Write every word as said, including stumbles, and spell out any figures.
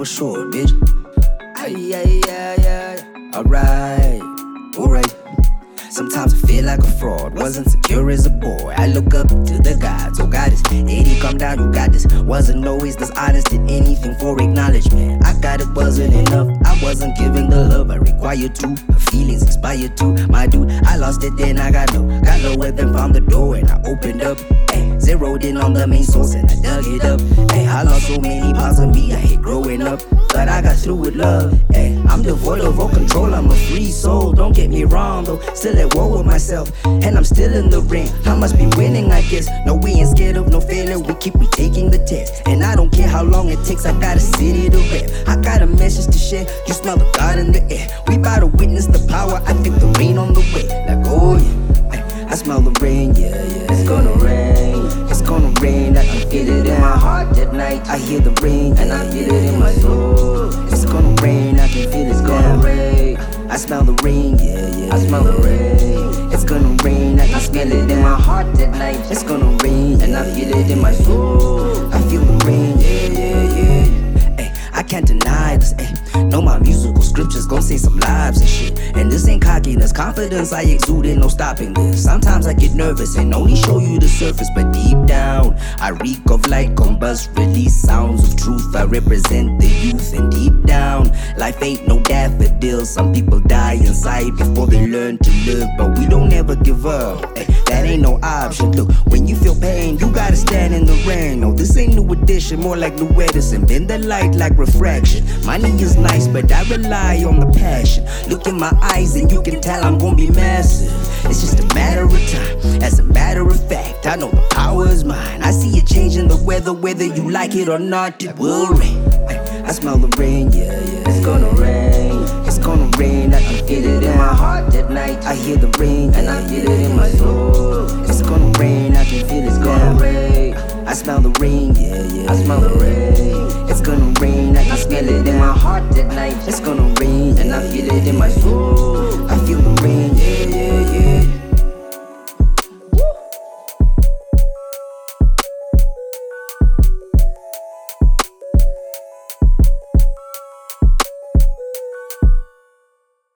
for sure, bitch. Ay, ay, ay, ay. Alright, alright. Sometimes I feel like a fraud, wasn't secure as a boy. I look up to the gods, oh goddess, Eddie, calm down, you got this. Wasn't always this honest, did anything for acknowledgement. I got it, wasn't enough, I wasn't given the love I required to. Her feelings expired too, my dude, I lost it, then I got low. Got lower, then found the door and I opened up. Ay, zeroed in on the main source and I dug it up. Ay, I lost so many parts of me, I hate growing up, but I got through with love. Ay, I'm devoid of all control, I'm a free soul, don't get me wrong though. Still at war with myself, and I'm still in the ring. I must be winning, I guess. No, we ain't scared of no failure, we keep retaking the test. And I don't care how long it takes, I got a city to rep. I got a message to share, you smell the God in the air. We bout to witness the power, I think the rain on the way. Like, oh yeah, I smell the rain, yeah, yeah. It's gonna rain, it's gonna rain. I can feel it in my heart at night. I hear the rain, and I feel it in my soul. It's gonna rain, I can feel it's gonna rain. I smell the rain, yeah, yeah. I smell the rain. It's gonna rain, I can smell it in my heart at night. It's gonna rain, and I feel it in my soul. I feel the rain, yeah, yeah, yeah. Ay, I can't deny this, ay. Know my musical scriptures gon' save some lives and shit. And this ain't cockiness, confidence I exude, ain't no stopping this. Sometimes I get nervous and only show you the surface, but deep down I reek of light, combust, release sounds of truth. I represent the youth, and deep down life ain't no daffodil. Some people die inside before they learn to live, but we don't ever give up. Ay, that ain't no option. Look, when you feel pain, you gotta stand in the rain. No, this ain't new edition, more like new Edison. Bend the light like refraction. Money is nice, but I rely on the passion. Look in my eyes and you can tell I'm gonna be massive. It's just a matter of time. As a matter of fact, I know the power is mine. I see it changing the weather, whether you like it or not, it will rain. I smell the rain, yeah, yeah. It's gonna rain, it's gonna rain. I can feel it in my heart at night. I hear the rain, and I feel it in my soul. It's gonna rain, I can feel it's gonna rain. I smell the rain, yeah, yeah. I smell the rain. It's gonna rain, I can smell it in my heart at night. It's gonna rain, and I feel it in my soul.